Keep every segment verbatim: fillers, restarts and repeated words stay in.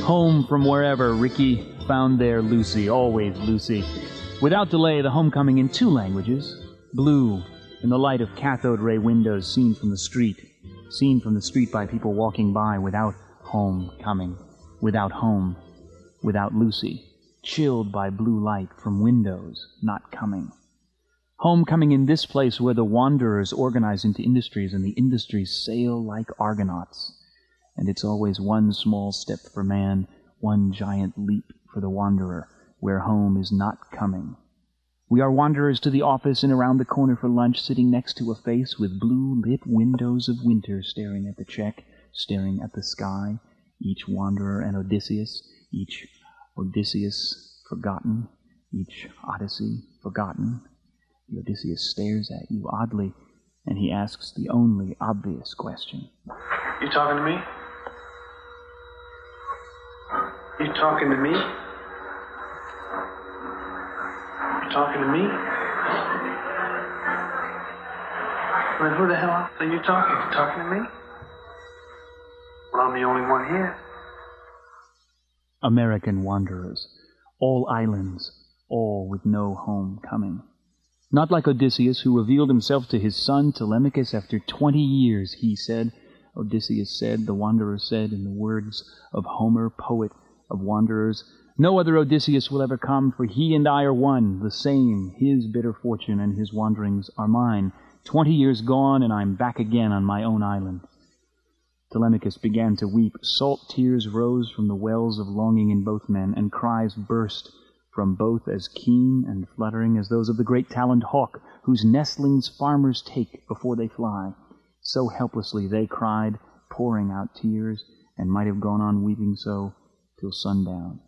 Home from wherever, Ricky found there Lucy, always Lucy. Without delay, the homecoming in two languages. Blue, in the light of cathode ray windows seen from the street. Seen from the street by people walking by without homecoming. Without home. Without Lucy. Chilled by blue light from windows not coming. Homecoming in this place where the wanderers organize into industries and the industries sail like Argonauts. And it's always one small step for man, one giant leap for the wanderer, where home is not coming. We are wanderers to the office and around the corner for lunch, sitting next to a face with blue-lit windows of winter, staring at the check, staring at the sky, each wanderer an Odysseus, each Odysseus forgotten, each Odyssey forgotten. The Odysseus stares at you oddly, and he asks the only obvious question. You talking to me? You talking to me? You talking to me? Well, who the hell else are you talking to? Talking to me? Well, I'm the only one here. American wanderers, all islands, all with no home coming. Not like Odysseus, who revealed himself to his son Telemachus after twenty years, he said. Odysseus said, the wanderer said, in the words of Homer, poet of wanderers, no other Odysseus will ever come, for he and I are one, the same. His bitter fortune and his wanderings are mine. Twenty years gone, and I'm back again on my own island. Telemachus began to weep. Salt tears rose from the wells of longing in both men, and cries burst from both as keen and fluttering as those of the great taloned hawk, whose nestlings farmers take before they fly. So helplessly they cried, pouring out tears, and might have gone on weeping so till sundown.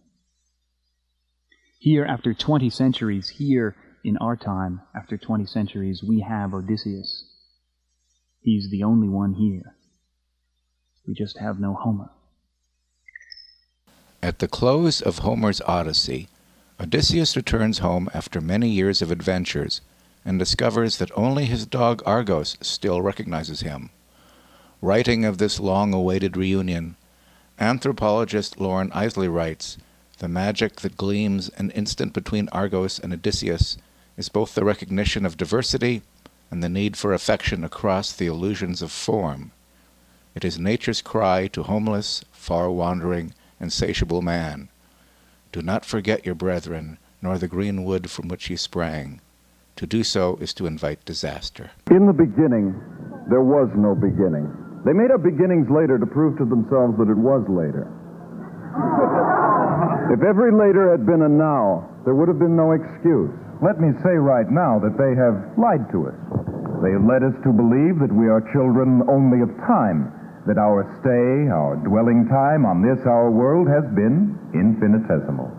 Here, after twenty centuries, here in our time, after twenty centuries, we have Odysseus. He's the only one here. We just have no Homer. At the close of Homer's Odyssey, Odysseus returns home after many years of adventures and discovers that only his dog Argos still recognizes him. Writing of this long-awaited reunion, anthropologist Lauren Isley writes, "The magic that gleams an instant between Argos and Odysseus is both the recognition of diversity and the need for affection across the illusions of form. It is nature's cry to homeless, far-wandering, insatiable man. Do not forget your brethren, nor the green wood from which ye sprang. To do so is to invite disaster." In the beginning, there was no beginning. They made up beginnings later to prove to themselves that it was later. If every later had been a now, there would have been no excuse. Let me say right now that they have lied to us. They have led us to believe that we are children only of time, that our stay, our dwelling time on this our world has been infinitesimal.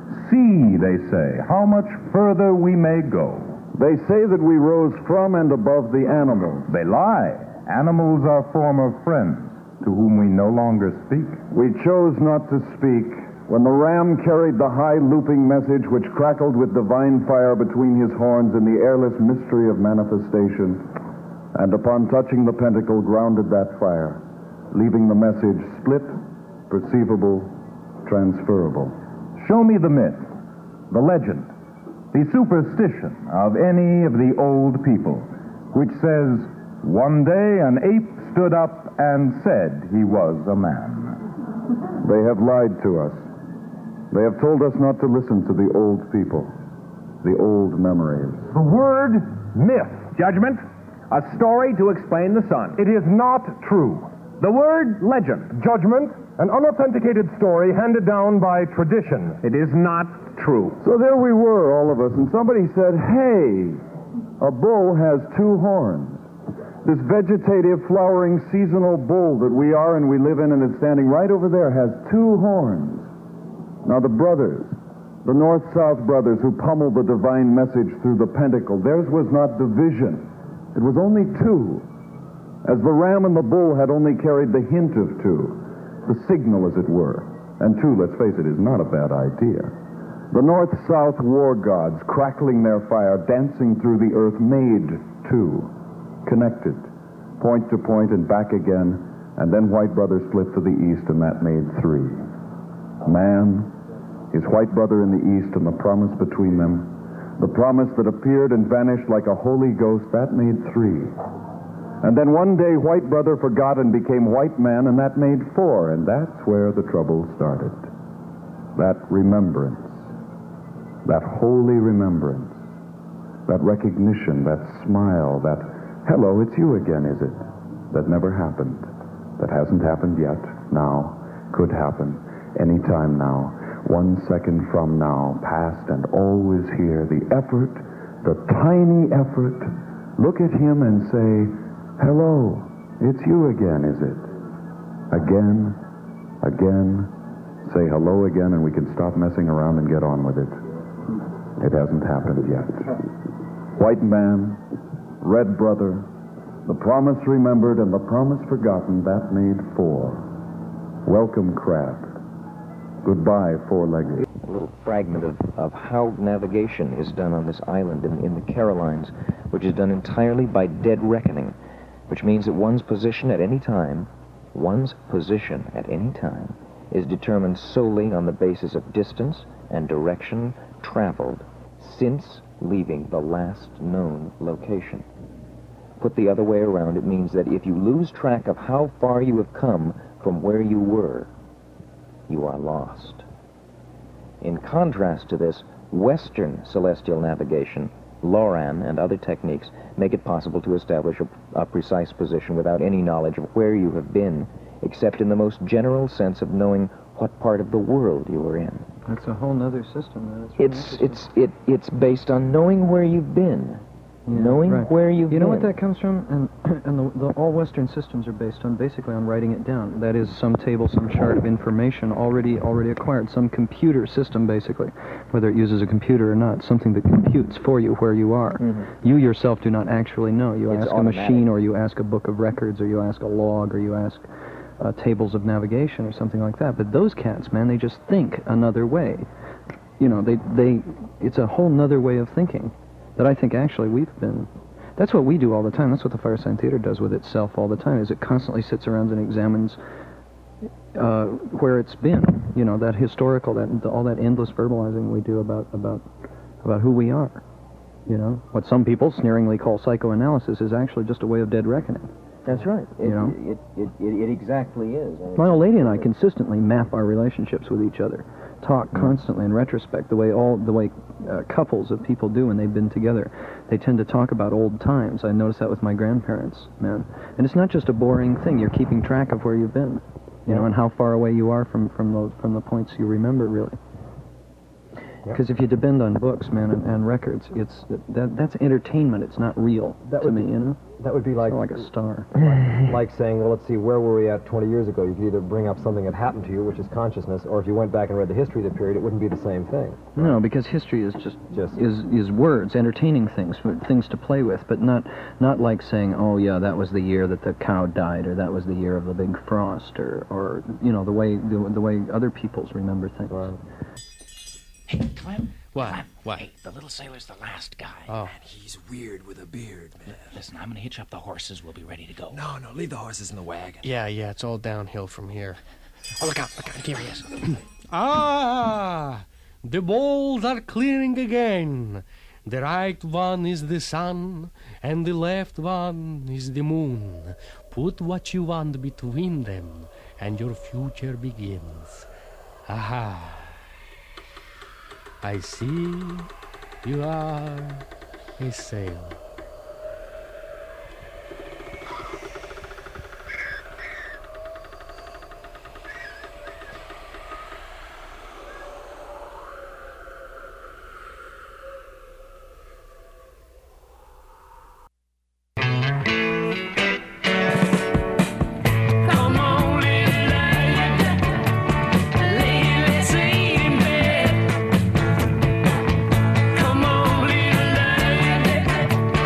See, they say, how much further we may go. They say that we rose from and above the animals. They lie. Animals are former friends to whom we no longer speak. We chose not to speak when the ram carried the high looping message which crackled with divine fire between his horns in the airless mystery of manifestation, and upon touching the pentacle grounded that fire, leaving the message split, perceivable, transferable. Show me the myth, the legend, the superstition of any of the old people, which says, one day an ape stood up and said he was a man. They have lied to us. They have told us not to listen to the old people, the old memories. The word myth, judgment, a story to explain the sun. It is not true. The word legend, judgment, an unauthenticated story handed down by tradition. It is not true. So there we were, all of us, and somebody said, hey, a bull has two horns. This vegetative, flowering, seasonal bull that we are and we live in and is standing right over there has two horns. Now the brothers, the North-South brothers who pummeled the divine message through the pentacle, theirs was not division. It was only two. As the ram and the bull had only carried the hint of two, the signal as it were. And two, let's face it, is not a bad idea. The North-South war gods, crackling their fire, dancing through the earth, made two. Connected, point to point and back again, and then white brothers split to the east, and that made three. Man, his white brother in the east, and the promise between them. The promise that appeared and vanished like a Holy Ghost, that made three. And then one day, white brother forgot and became white man, and that made four. And that's where the trouble started. That remembrance. That holy remembrance. That recognition, that smile, that, hello, it's you again, is it? That never happened. That hasn't happened yet. Now. Could happen. Anytime now. One second from now. Past and always here. The effort, the tiny effort. Look at him and say, hello, it's you again, is it? Again, again. Say hello again and we can stop messing around and get on with it. It hasn't happened yet. White man, red brother, the promise remembered and the promise forgotten, that made four. Welcome, crab. Goodbye, four-legged. A little fragment of, of how navigation is done on this island in, in the Carolines, which is done entirely by dead reckoning, which means that one's position at any time, one's position at any time, is determined solely on the basis of distance and direction traveled since leaving the last known location. Put the other way around, it means that if you lose track of how far you have come from where you were, you are lost. In contrast to this, Western celestial navigation, LORAN and other techniques make it possible to establish a, a precise position without any knowledge of where you have been, except in the most general sense of knowing what part of the world you are in. That's a whole nother system. Man. It's It's it's it it's based on knowing where you've been, Yeah, knowing right. where you've You know been. what that comes from? And, and the, the, all Western systems are based on basically on writing it down. That is some table, some chart of information already already acquired, some computer system basically, whether it uses a computer or not, something that computes for you where you are. Mm-hmm. You yourself do not actually know. You It's ask automatic. a machine, or you ask a book of records, or you ask a log, or you ask uh, tables of navigation or something like that. But those cats, man, they just think another way. You know, they they it's a whole nother way of thinking that I think actually we've been. That's what we do all the time. That's what the Firesign Theater does with itself all the time, is it constantly sits around and examines uh, where it's been. You know, that historical, that all that endless verbalizing we do about about about who we are. You know, what some people sneeringly call psychoanalysis is actually just a way of dead reckoning. That's right. It, You know? it, it, it, it exactly is. My old lady and I consistently map our relationships with each other, talk constantly in retrospect, the way all the way uh, couples of people do when they've been together. They tend to talk about old times. I noticed that with my grandparents, man. And it's not just a boring thing. You're keeping track of where you've been, you know, and how far away you are from from the from the points you remember, really. Because if you depend on books, man, and, and records, it's that that's entertainment. It's not real That to would me, be- you know. That would be like, It's not like a star. like saying, well, let's see, where were we at twenty years ago? You could either bring up something that happened to you, which is consciousness, or if you went back and read the history of the period, it wouldn't be the same thing. No, because history is just, Just- is is words, entertaining things, things to play with, but not not like saying, oh yeah, that was the year that the cow died, or that was the year of the big frost, or or you know the way the, the way other peoples remember things. Right. Hey, Clem. What? Clem. What? Hey, the little sailor's the last guy. Oh. Man, he's weird with a beard, man. Listen, I'm gonna hitch up the horses. We'll be ready to go. No, no, leave the horses in the wagon. Yeah, yeah, it's all downhill from here. Oh, look out, look out. Here he is. Ah, the balls are clearing again. The right one is the sun, and the left one is the moon. Put what you want between them, and your future begins. Aha. I see you are a sailor. Come on, little lady, lay let's eat in bed. Come on, little lady,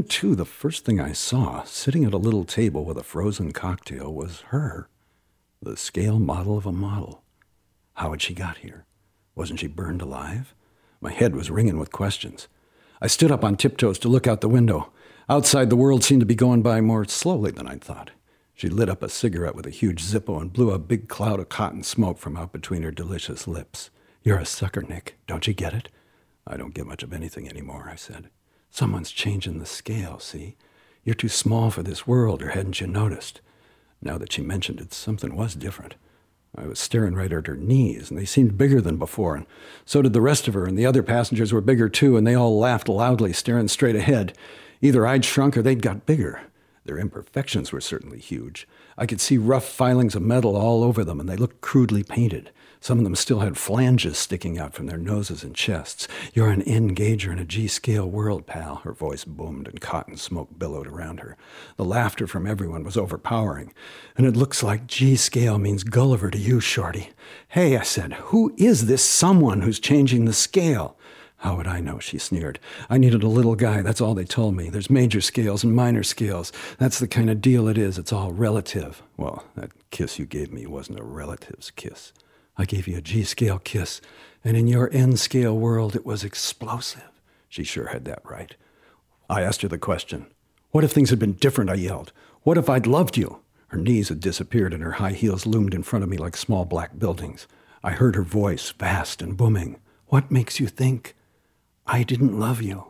then, too, the first thing I saw, sitting at a little table with a frozen cocktail, was her. The scale model of a model. How had she got here? Wasn't she burned alive? My head was ringing with questions. I stood up on tiptoes to look out the window. Outside, the world seemed to be going by more slowly than I'd thought. She lit up a cigarette with a huge Zippo and blew a big cloud of cotton smoke from out between her delicious lips. You're a sucker, Nick. Don't you get it? I don't get much of anything anymore, I said. Someone's changing the scale, see? You're too small for this world, or hadn't you noticed? Now that she mentioned it, something was different. I was staring right at her knees, and they seemed bigger than before, and so did the rest of her, and the other passengers were bigger too, and they all laughed loudly, staring straight ahead. Either I'd shrunk or they'd got bigger. Their imperfections were certainly huge. I could see rough filings of metal all over them, and they looked crudely painted. Some of them still had flanges sticking out from their noses and chests. You're an N-gauger in a G-scale world, pal. Her voice boomed and cotton smoke billowed around her. The laughter from everyone was overpowering. And it looks like G-scale means Gulliver to you, Shorty. Hey, I said, who is this someone who's changing the scale? How would I know, she sneered. I needed a little guy, that's all they told me. There's major scales and minor scales. That's the kind of deal it is, it's all relative. Well, that kiss you gave me wasn't a relative's kiss. I gave you a G-scale kiss, and in your N-scale world it was explosive. She sure had that right. I asked her the question. What if things had been different, I yelled. What if I'd loved you? Her knees had disappeared and her high heels loomed in front of me like small black buildings. I heard her voice, vast and booming. What makes you think I didn't love you?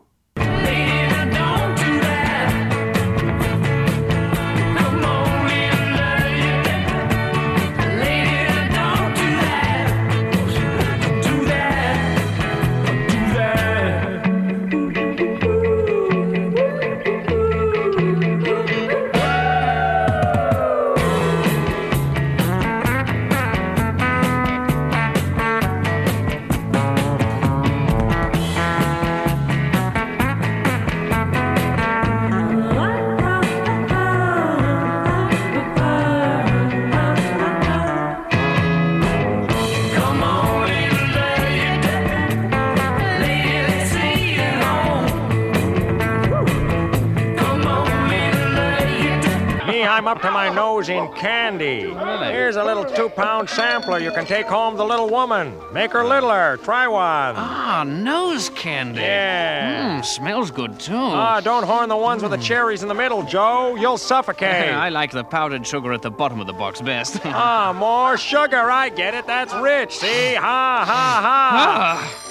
I'm up to my nose in candy. Really? Here's a little two-pound sampler you can take home the little woman. Make her littler. Try one. Ah, nose candy. Yeah. Mmm, smells good, too. Ah, don't horn the ones with the cherries in the middle, Joe. You'll suffocate. I like the powdered sugar at the bottom of the box best. Ah, more sugar. I get it. That's rich. See? Ha, ha, ha. Ah.